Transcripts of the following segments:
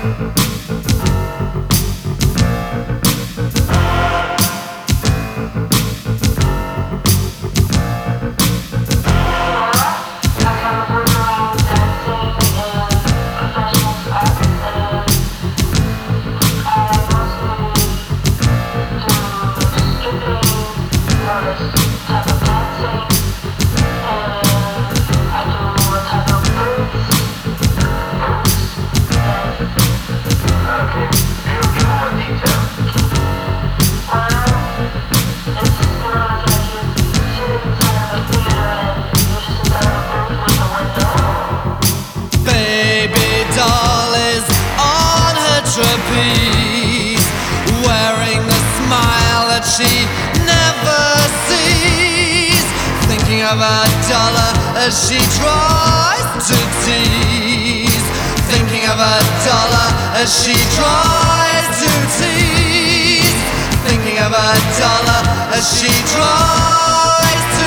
Trapeze, wearing the smile that she never sees, thinking of a dollar as she tries to tease, thinking of a dollar as she tries to tease, thinking of a dollar as she tries to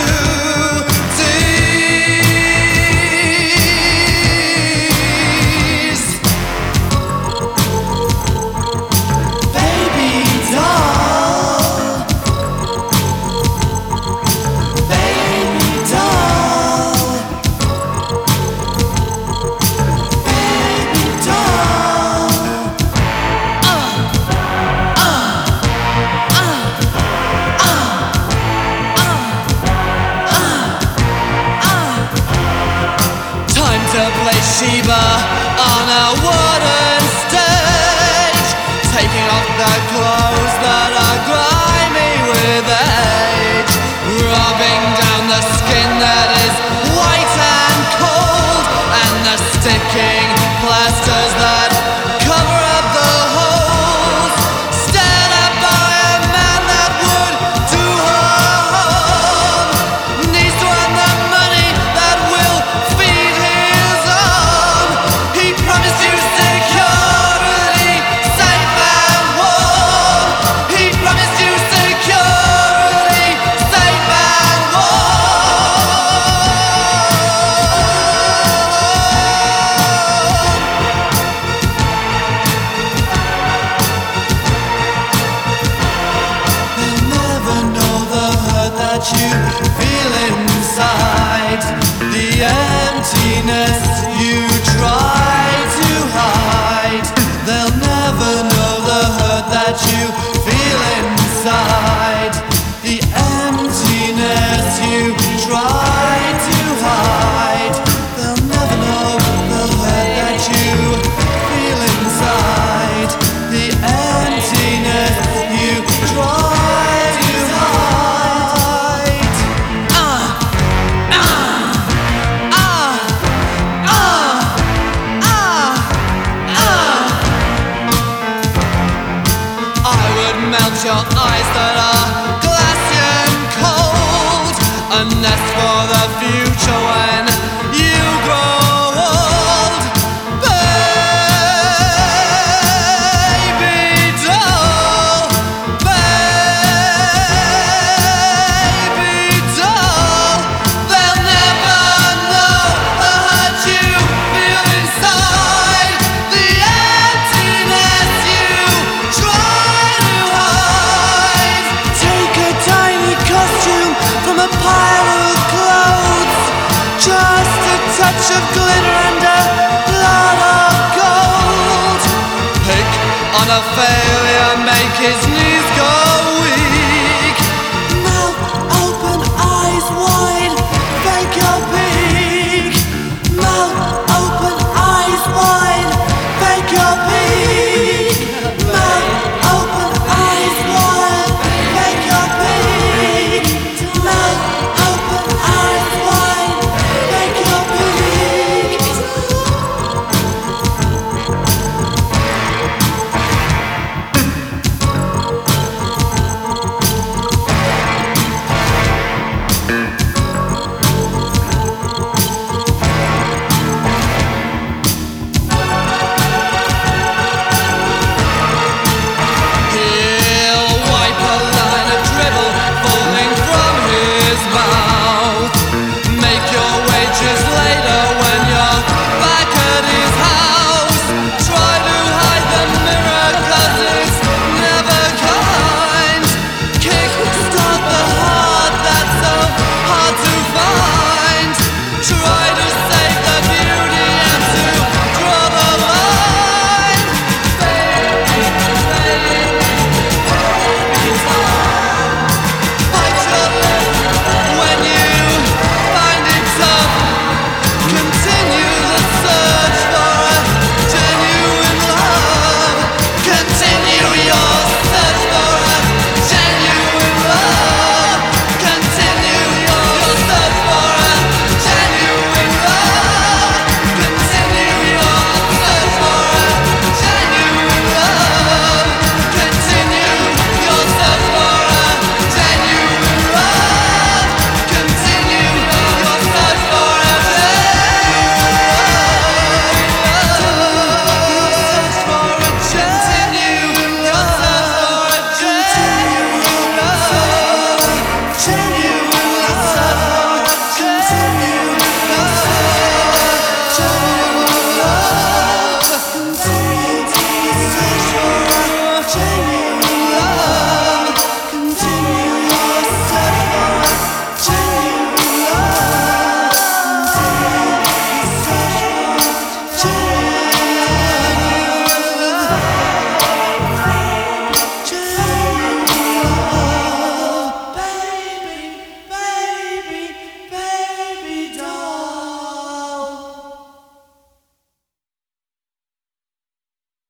Sheba on a wooden stage, taking off the clothes that are grimy with age, rubbing down the skin that is white and cold, and the sticking plasters that cover up the holes, stared at by a man that would do her harm, needs to earn the money that will feed his arm. He promised you security, safe and warm. He promised you security, safe and warm. They'll never know the hurt that you feel inside, the emptiness you try to hide. They'll never know the hurt that you feel inside, the emptiness you try to hide. They'll never know the hurt that you feel inside, the emptiness you try to hide. I would melt your eyes that are glassy and cold, a nest for the future when you grow old. Baby doll, baby doll, they'll never know the hurt you feel inside, the emptiness you try to hide. Take a tiny costume from a pile of clothes, just a touch of glitter and a lot of gold. Pick on a failure, make his new